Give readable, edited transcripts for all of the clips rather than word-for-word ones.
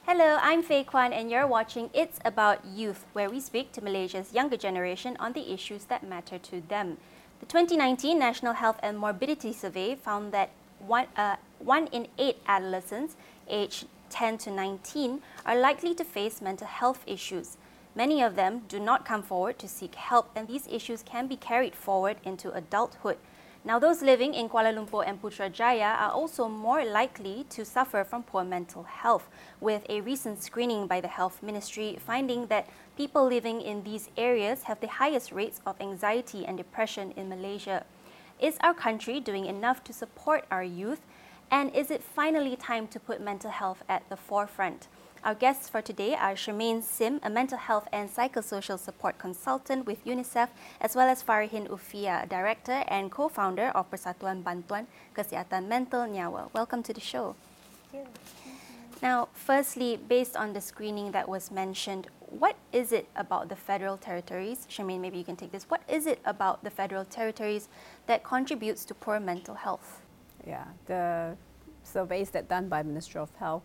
Hello, I'm Faye Kwan and you're watching It's About Youth, where we speak to Malaysia's younger generation on the issues that matter to them. The 2019 National Health and Morbidity Survey found that one in 8 adolescents aged 10 to 19 are likely to face mental health issues. Many of them do not come forward to seek help, and these issues can be carried forward into adulthood. Now, those living in Kuala Lumpur and Putrajaya are also more likely to suffer from poor mental health, with a recent screening by the Health Ministry finding that people living in these areas have the highest rates of anxiety and depression in Malaysia. Is our country doing enough to support our youth? And is it finally time to put mental health at the forefront? Our guests for today are Shermaine Sim, a mental health and psychosocial support consultant with UNICEF, as well as Farihin Ufia, director and co-founder of Persatuan Bantuan Kesihatan Mental Nyawa. Welcome to the show. Thank you. Now, firstly, based on the screening that was mentioned, what is it about the federal territories? Shermaine, maybe you can take this. What is it about the federal territories that contributes to poor mental health? Yeah, the surveys that done by Ministry of Health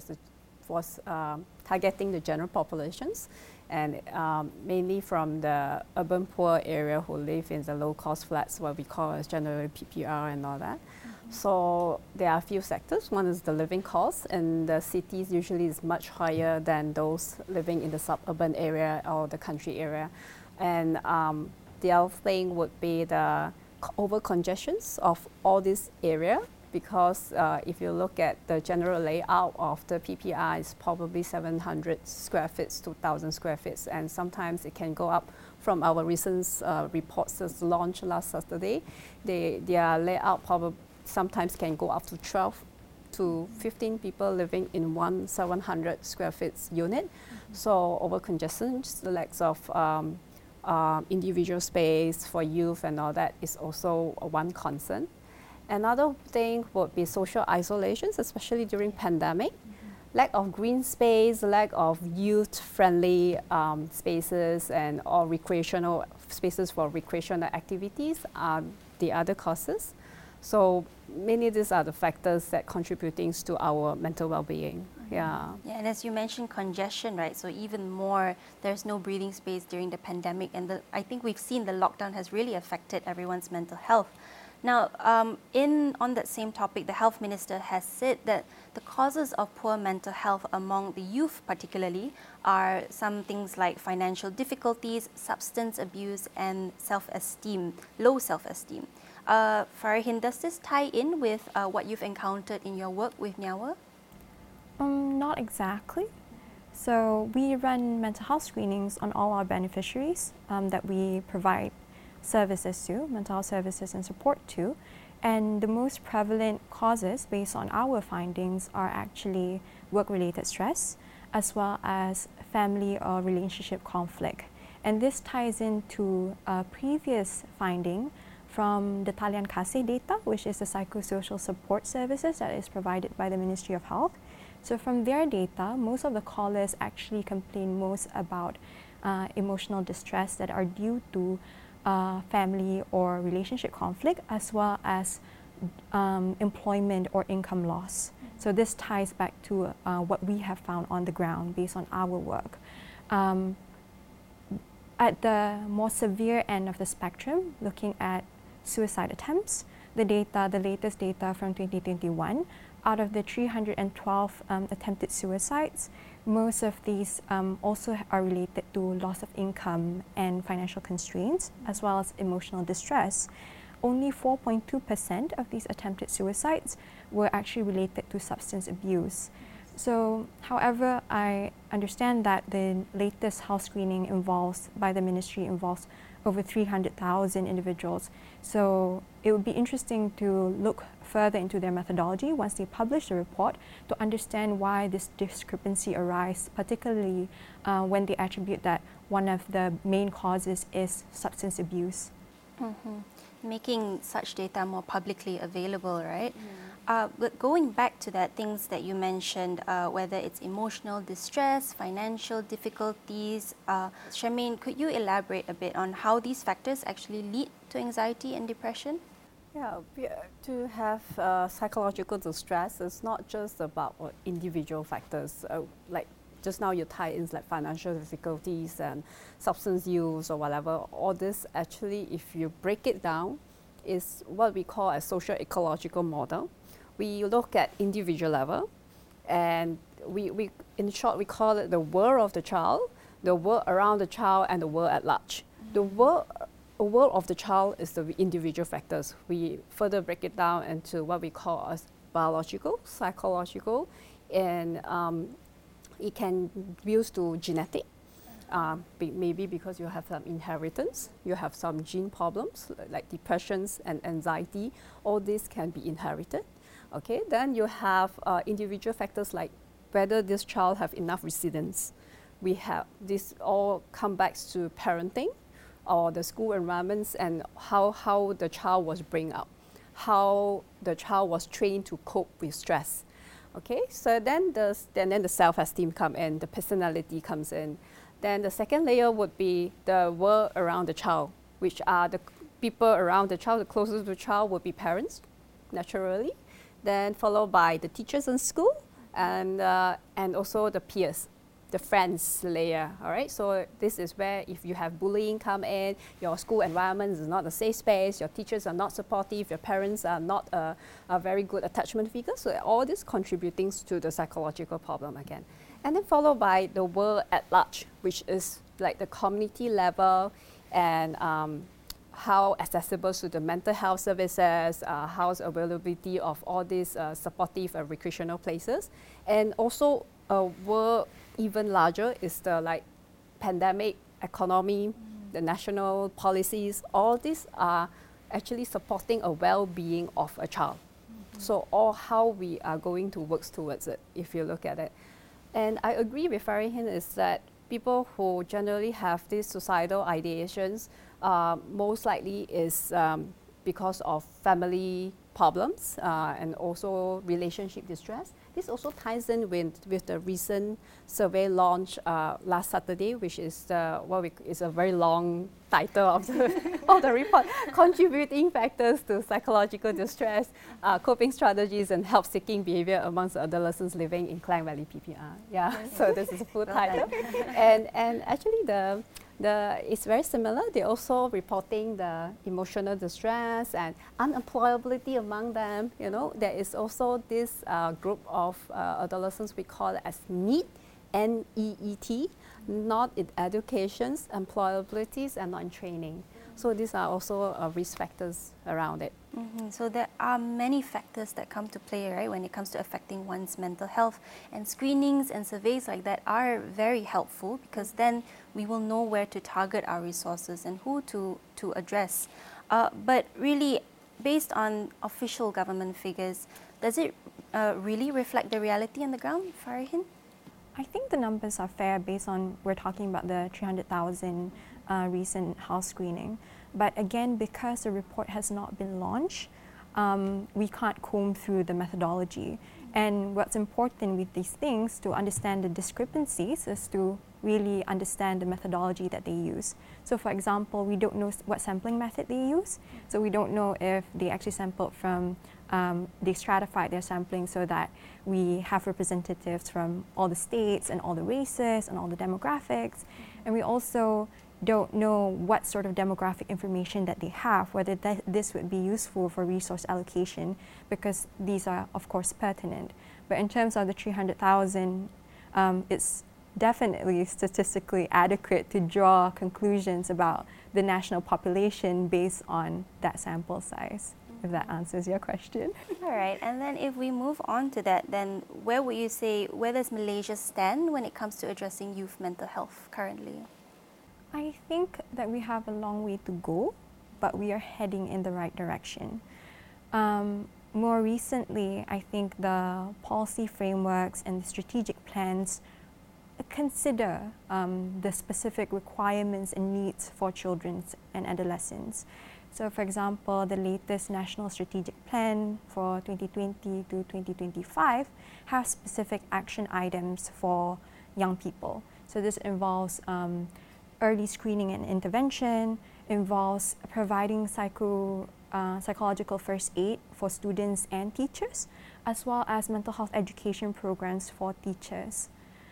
was targeting the general populations, and mainly from the urban poor area who live in the low-cost flats, what we call as generally PPR and all that. So there are a few sectors. One is the living cost, and the cities usually is much higher than those living in the suburban area or the country area. And the other thing would be the over congestions of all this area, because if you look at the general layout of the PPR, it's probably 700 square feet to 1,000 square feet, and sometimes it can go up. From our recent reports that's launched last Saturday, their layout probably sometimes can go up to 12 to 15 people living in one 700 square feet unit. So over congestion, the lack of individual space for youth and all that is also one concern. Another thing would be social isolations, especially during pandemic. Lack of green space, lack of youth-friendly spaces and or recreational spaces for recreational activities are the other causes. So many of these are the factors that contributing to our mental well-being. Yeah, and as you mentioned, congestion, right? So even more, there's no breathing space during the pandemic, and I think we've seen the lockdown has really affected everyone's mental health. Now, on that same topic, the health minister has said that the causes of poor mental health among the youth particularly are some things like financial difficulties, substance abuse, and self-esteem, low self-esteem. Farihin, does this tie in with what you've encountered in your work with Nyawa? Not exactly. So we run mental health screenings on all our beneficiaries that we provide services to, mental health services and support to. And the most prevalent causes based on our findings are actually work-related stress, as well as family or relationship conflict. And this ties into a previous finding from the Talian Kasih data, which is the psychosocial support services that is provided by the Ministry of Health. So from their data, most of the callers actually complain most about emotional distress that are due to family or relationship conflict, as well as employment or income loss. So this ties back to what we have found on the ground based on our work. At the more severe end of the spectrum, looking at suicide attempts, the latest data from 2021, out of the 312 attempted suicides, most of these also are related to loss of income and financial constraints, as well as emotional distress. Only 4.2% of these attempted suicides were actually related to substance abuse. So, however, I understand that the latest health screening by the ministry involves over 300,000 individuals. So it would be interesting to look further into their methodology once they publish the report to understand why this discrepancy arises, particularly when they attribute that one of the main causes is substance abuse. Making such data more publicly available, right? But going back to that, things that you mentioned, whether it's emotional distress, financial difficulties, Shermaine, could you elaborate a bit on how these factors actually lead to anxiety and depression? Yeah, to have psychological distress is not just about individual factors. Like just now you tie in like financial difficulties and substance use or whatever. All this actually, if you break it down, is what we call a social ecological model. We look at individual level, and we in short we call it the world of the child, the world around the child, and the world at large. The world of the child is the individual factors. We further break it down into what we call as biological, psychological, and it can be used to genetic. Maybe because you have some inheritance, you have some gene problems like depressions and anxiety. All this can be inherited. Okay, then you have individual factors like whether this child have enough resilience. We have this all come back to parenting, or the school environments, and how the child was brought up, how the child was trained to cope with stress. Okay, so then the self-esteem come in, the personality comes in. Then the second layer would be the world around the child, which are the people around the child. The closest to the child would be parents, naturally. Then followed by the teachers in school, and also the peers, the friends layer. All right, so this is where if you have bullying come in, your school environment is not a safe space, your teachers are not supportive, your parents are not a very good attachment figure. So all this contributing to the psychological problem again. And then followed by the world at large, which is like the community level, and how accessible to the mental health services, how's availability of all these supportive recreational places. And also a world even larger is the like pandemic, economy, the national policies. All these are actually supporting a well-being of a child. So all how we are going to work towards it, if you look at it. And I agree with Farihin is that people who generally have these suicidal ideations most likely is because of family problems and also relationship distress. This also ties in with the recent survey launch last Saturday, which is is a very long title of the, of the report, contributing factors to psychological distress, coping strategies, and help-seeking behavior amongst adolescents living in Klang Valley PPR. Yeah, so this is a full title. And actually it's very similar. They're also reporting the emotional distress and unemployability among them. You know, there is also this group of adolescents we call it as NEET, N-E-E-T, not in educations, employabilities, and not in training. So these are also risk factors around it. So there are many factors that come to play, right, when it comes to affecting one's mental health. And screenings and surveys like that are very helpful because then we will know where to target our resources and who to address. But really, based on official government figures, does it really reflect the reality on the ground, Farihin? I think the numbers are fair based on, we're talking about the 300,000 recent house screening. But again, because the report has not been launched, we can't comb through the methodology. And what's important with these things to understand the discrepancies is to really understand the methodology that they use. So for example, we don't know what sampling method they use. So we don't know if they actually sampled from, they stratified their sampling so that we have representatives from all the states and all the races and all the demographics. And we also don't know what sort of demographic information that they have, whether this would be useful for resource allocation, because these are, of course, pertinent. But in terms of the 300,000, it's definitely statistically adequate to draw conclusions about the national population based on that sample size, if that answers your question. All right, and then if we move on to that, then where would you say, where does Malaysia stand when it comes to addressing youth mental health currently? I think that we have a long way to go, but we are heading in the right direction. More recently, I think the policy frameworks and the strategic plans consider the specific requirements and needs for children and adolescents. So for example, the latest National Strategic Plan for 2020 to 2025 has specific action items for young people. So this involves early screening and intervention, involves providing psychological first aid for students and teachers, as well as mental health education programs for teachers.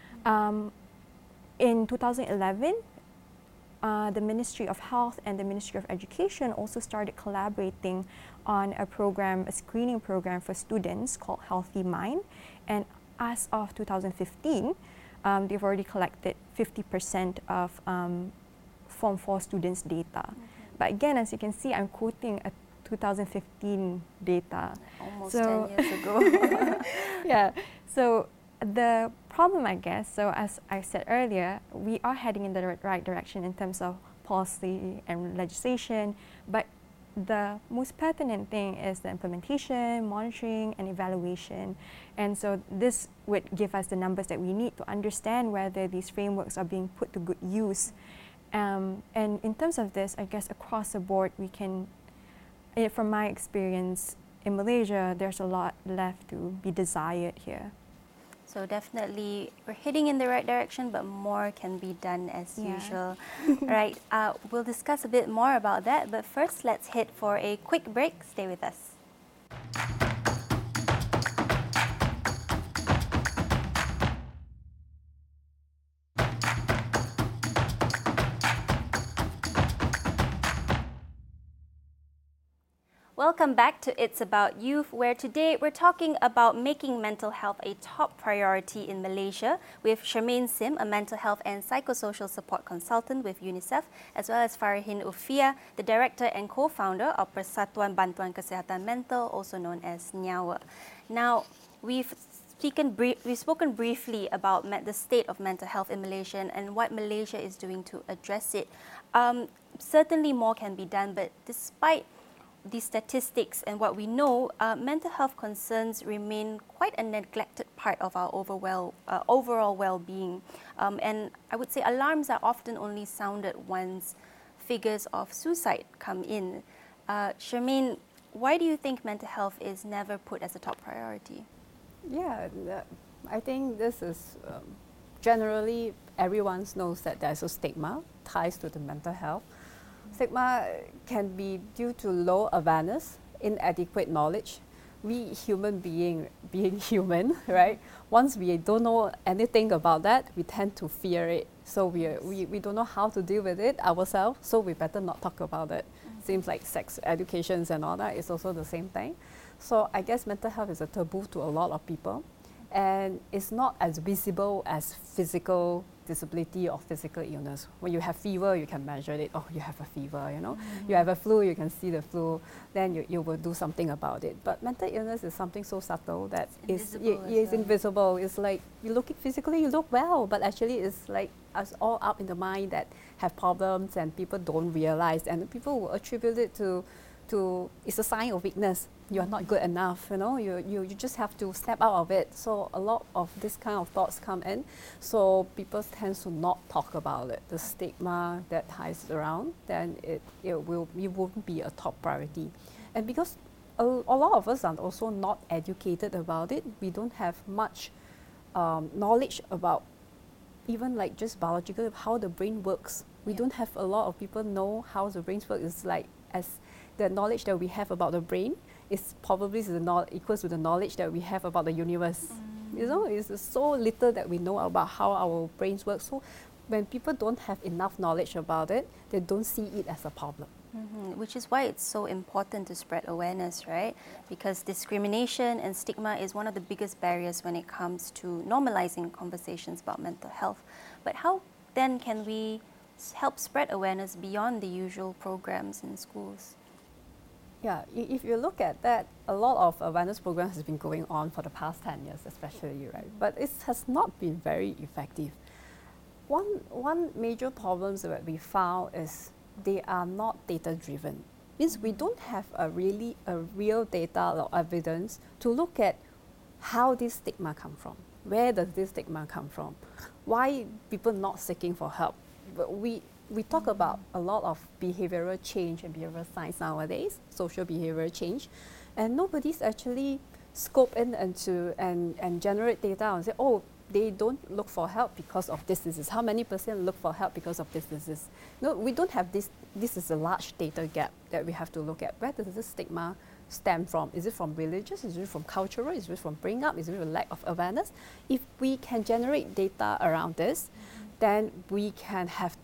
In 2011, the Ministry of Health and the Ministry of Education also started collaborating on a screening program for students called Healthy Mind. And as of 2015, they've already collected 50% of Form 4 students' data. But again, as you can see, I'm quoting a 2015 data. Almost 10 years ago. Yeah, so the problem, I guess, so as I said earlier, we are heading in the right direction in terms of policy and legislation, but the most pertinent thing is the implementation, monitoring, and evaluation. And so this would give us the numbers that we need to understand whether these frameworks are being put to good use. And in terms of this, I guess across the board, we can, from my experience in Malaysia, there's a lot left to be desired here. So definitely we're heading in the right direction, but more can be done as usual. Right, we'll discuss a bit more about that, but first let's head for a quick break. Stay with us. Welcome back to It's About Youth, where today we're talking about making mental health a top priority in Malaysia with Charmaine Sim, a mental health and psychosocial support consultant with UNICEF, as well as Farihin Ufia, the director and co-founder of Persatuan Bantuan Kesihatan Mental, also known as Nyawa. Now, we've spoken briefly about the state of mental health in Malaysia and what Malaysia is doing to address it. Certainly more can be done, but despite the statistics and what we know, mental health concerns remain quite a neglected part of our overall well-being. And I would say alarms are often only sounded once figures of suicide come in. Charmaine, why do you think mental health is never put as a top priority? Yeah, I think this is generally everyone knows that there's a stigma ties to the mental health. Stigma can be due to low awareness, inadequate knowledge. We human being human, right? Once we don't know anything about that, we tend to fear it. So we don't know how to deal with it ourselves, so we better not talk about it. Seems like sex education and all that is also the same thing. So I guess mental health is a taboo to a lot of people, and it's not as visible as physical disability or physical illness. When you have fever, you can measure it. Oh, you have a fever, you know. You have a flu, you can see the flu. Then you will do something about it. But mental illness is something so subtle that it's invisible. It's like you look physically, you look well, but actually it's like us all up in the mind that have problems and people don't realize, and people will attribute it to it's a sign of weakness. You are not good enough, you know, you just have to step out of it. So a lot of this kind of thoughts come in. So people tend to not talk about it. The stigma that ties around, then it won't be a top priority. And because a lot of us are also not educated about it, we don't have much knowledge about even like just biological, how the brain works. We don't have a lot of people know how the brain works. It's like as the knowledge that we have about the brain is probably equals to the knowledge that we have about the universe. You know, it's so little that we know about how our brains work. So when people don't have enough knowledge about it, they don't see it as a problem. Which is why it's so important to spread awareness, right? Because discrimination and stigma is one of the biggest barriers when it comes to normalizing conversations about mental health. But how then can we help spread awareness beyond the usual programs in schools? Yeah, if you look at that, a lot of awareness programs has been going on for the past 10 years especially, right? But it has not been very effective. One major problem that we found is they are not data driven. Means we don't have a real data or evidence to look at how this stigma come from. Where does this stigma come from? Why people not seeking for help? But we talk about a lot of behavioral change and behavioral science nowadays, social behavioral change, and nobody's actually scope in and generate data and say, oh, they don't look for help because of this disease. How many percent look for help because of this disease? No, we don't have this. This is a large data gap that we have to look at. Where does this stigma stem from? Is it from religious? Is it from cultural? Is it from bring up? Is it a lack of awareness? If we can generate data around this, then we can have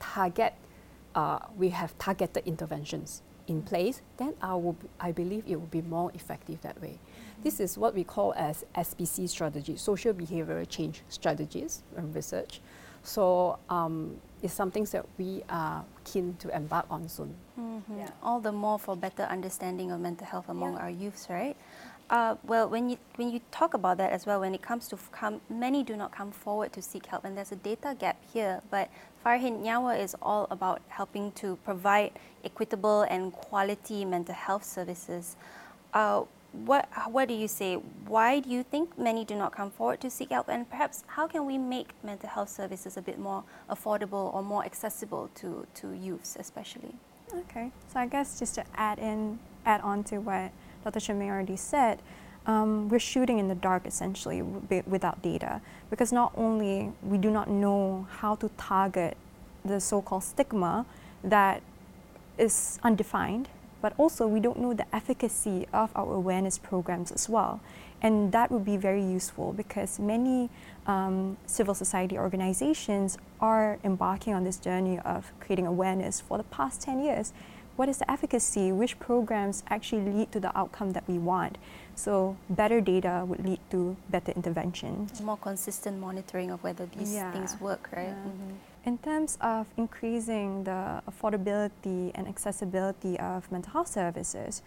targeted interventions in place. Then I believe it will be more effective that way. This is what we call as SBC strategy, social behavioral change strategies and research. So it's something that we are keen to embark on soon. Yeah. All the more for better understanding of mental health among our youths, right? Well, when you talk about that as well, when it comes to many do not come forward to seek help, and there's a data gap here. But Farhin, Nyawa is all about helping to provide equitable and quality mental health services. What do you say? Why do you think many do not come forward to seek help? And perhaps how can we make mental health services a bit more affordable or more accessible to youths especially? Okay, so I guess just to add on to what Dr. Chin Meng already said, we're shooting in the dark essentially without data, because not only we do not know how to target the so-called stigma that is undefined, but also we don't know the efficacy of our awareness programs as well. And that would be very useful because many civil society organizations are embarking on this journey of creating awareness for the past 10 years. What is the efficacy? Which programs actually lead to the outcome that we want? So better data would lead to better intervention. More consistent monitoring of whether these things work, right? Yeah. In terms of increasing the affordability and accessibility of mental health services,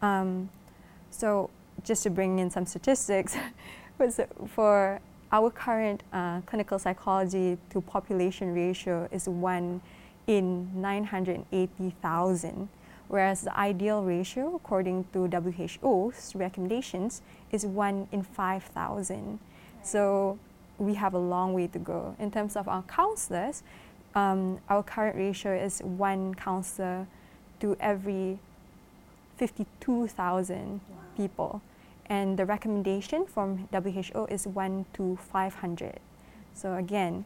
so just to bring in some statistics, for our current clinical psychology to population ratio is 1 in 980,000, whereas the ideal ratio, according to WHO's recommendations, is 1 in 5,000. So we have a long way to go. In terms of our counselors, our current ratio is 1 counselor to every 52,000 people. And the recommendation from WHO is 1 to 500. So again,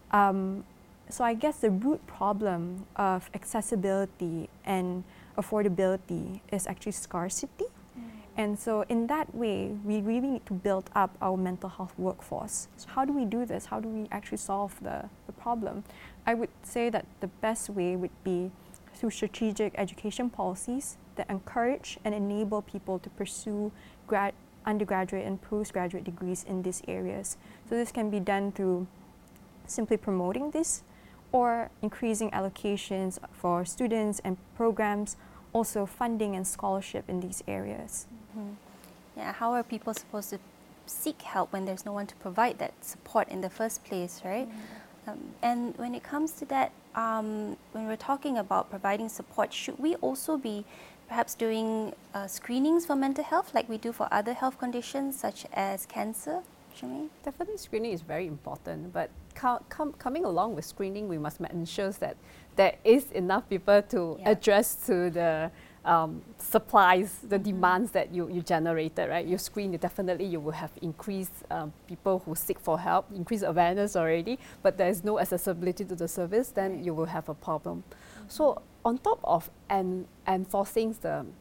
so I guess the root problem of accessibility and affordability is actually scarcity. And so in that way, we really need to build up our mental health workforce. So how do we do this? How do we actually solve the problem? I would say that the best way would be through strategic education policies that encourage and enable people to pursue undergraduate and postgraduate degrees in these areas. So this can be done through simply promoting this or increasing allocations for students and programs, also funding and scholarship in these areas. Yeah, how are people supposed to seek help when there's no one to provide that support in the first place, right? And when it comes to that, when we're talking about providing support, should we also be perhaps doing screenings for mental health like we do for other health conditions such as cancer? Shami? Definitely screening is very important, but coming along with screening, we must ensure that there is enough people to address to the supplies, the demands that you generated, right? You screen, definitely you will have increased people who seek for help, increased awareness already, but there is no accessibility to the service, then you will have a problem. So on top of enforcing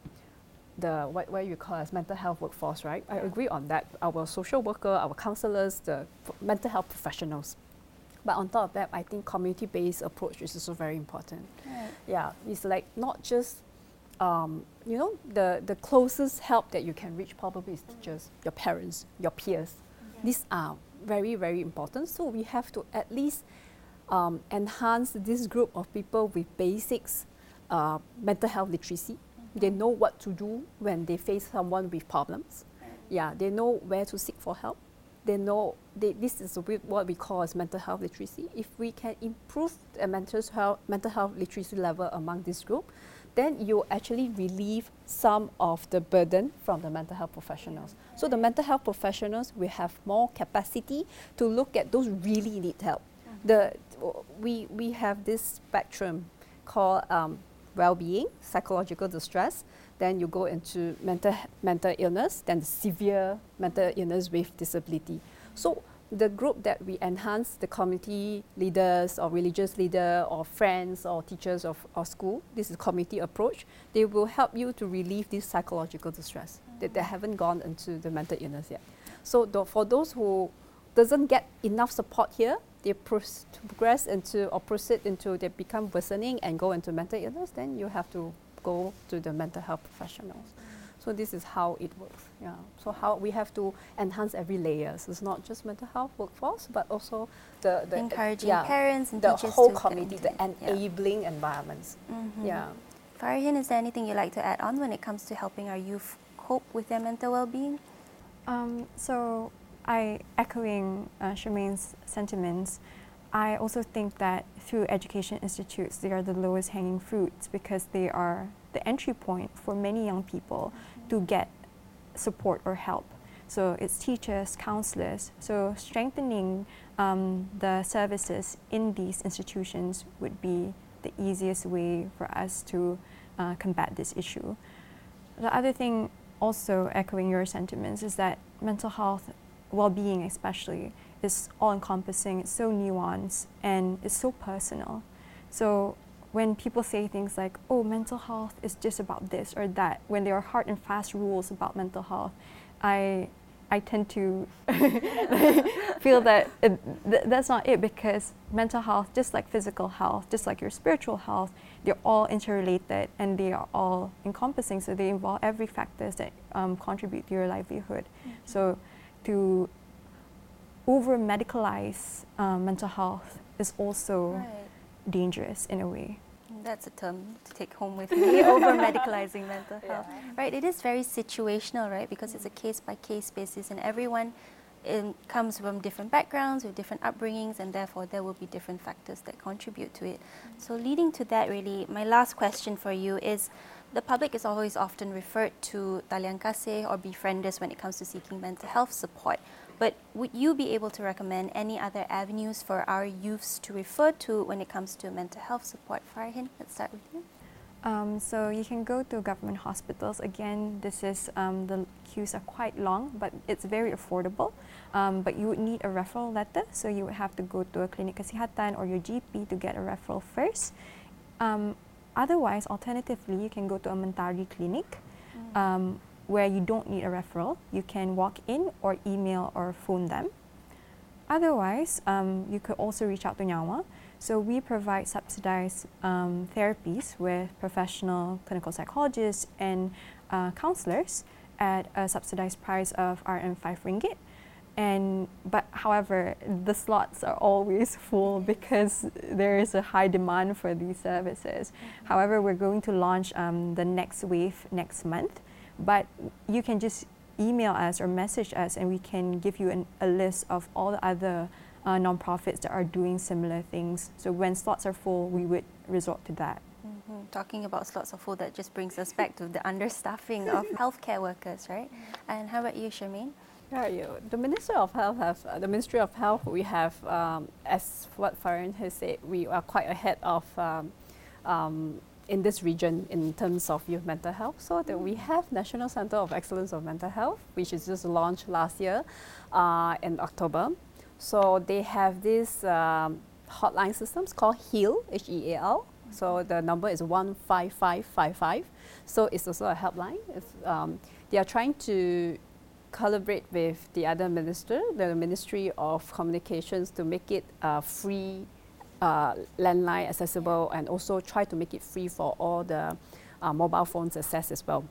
the what you call as mental health workforce, right? I agree on that. Our social worker, our counselors, the mental health professionals. But on top of that, I think community-based approach is also very important. Right. Yeah, it's like not just, you know, the closest help that you can reach probably is teachers, your parents, your peers. These are very, very important. So we have to at least enhance this group of people with basics, mental health literacy. They know what to do when they face someone with problems. Yeah, they know where to seek for help. They know this is what we call as mental health literacy. If we can improve the mental health literacy level among this group, then you actually relieve some of the burden from the mental health professionals. So the mental health professionals will have more capacity to look at those really need help. We have this spectrum called well-being, psychological distress, then you go into mental illness, then severe mental illness with disability. So the group that we enhance, the community leaders or religious leader or friends or teachers of our school, this is community approach, they will help you to relieve this psychological distress that they haven't gone into the mental illness yet. So for those who doesn't get enough support here, they progress into or proceed into, they become worsening and go into mental illness, then you have to go to the mental health professionals. So this is how it works. Yeah. So how we have to enhance every layer. So it's not just mental health workforce, but also the encouraging parents and the teachers whole to community, the enabling environments. Mm-hmm. Yeah. Farihin, is there anything you'd like to add on when it comes to helping our youth cope with their mental well-being? So echoing Charmaine's sentiments, I also think that through education institutes, they are the lowest hanging fruits because they are the entry point for many young people to get support or help. So it's teachers, counselors. So strengthening the services in these institutions would be the easiest way for us to combat this issue. The other thing, also echoing your sentiments, is that mental health, well-being especially, is all-encompassing, it's so nuanced, and it's so personal. So when people say things like, oh, mental health is just about this or that, when there are hard and fast rules about mental health, I tend to feel that that's not it, because mental health, just like physical health, just like your spiritual health, they're all interrelated and they are all encompassing, so they involve every factors that contribute to your livelihood. Mm-hmm. So to over-medicalize mental health is also dangerous in a way. That's a term to take home with me, over-medicalizing mental health. Right, it is very situational, right, because it's a case-by-case basis and everyone comes from different backgrounds with different upbringings, and therefore there will be different factors that contribute to it. So leading to that, really, my last question for you is, the public is always often referred to talian kasih or befrienders when it comes to seeking mental health support. But would you be able to recommend any other avenues for our youths to refer to when it comes to mental health support? Farihin, let's start with you. So you can go to government hospitals. Again, this is the queues are quite long, but it's very affordable. But you would need a referral letter, so you would have to go to a clinic kesihatan or your GP to get a referral first. Otherwise, alternatively, you can go to a Mentari clinic where you don't need a referral. You can walk in or email or phone them. Otherwise, you could also reach out to Nyawa. So we provide subsidized therapies with professional clinical psychologists and counselors at a subsidized price of RM5. But however, the slots are always full because there is a high demand for these services. However, we're going to launch the next wave next month, but you can just email us or message us and we can give you a list of all the other nonprofits that are doing similar things. So when slots are full, we would resort to that. Mm-hmm. Talking about slots are full, that just brings us back to the understaffing of healthcare workers, right? And how about you, Charmaine? Yeah, the Ministry of Health, we have, as what Farihin has said, we are quite ahead of in this region in terms of youth mental health. So that we have National Centre of Excellence of Mental Health, which is just launched last year in October. So they have these hotline systems called HEAL, H-E-A-L. So the number is 15555. So it's also a helpline. They are trying to collaborate with the other minister, the Ministry of Communications, to make it free, landline accessible, and also try to make it free for all the mobile phones access as well.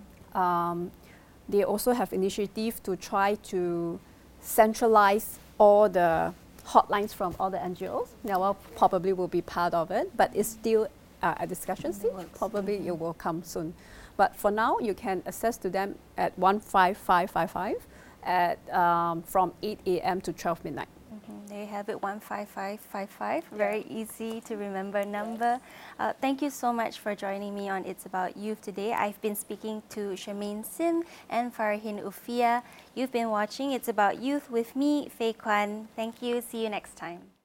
They also have initiative to try to centralize all the hotlines from all the NGOs. Now, probably will be part of it, but it's still a discussion stage. Probably it will come soon. But for now, you can access to them at 15555 from 8 a.m. to 12 midnight. There you have it, 15555. Very easy to remember number. Thank you so much for joining me on It's About Youth today. I've been speaking to Charmaine Sim and Farihin Ufia. You've been watching It's About Youth with me, Fei Kwan. Thank you. See you next time.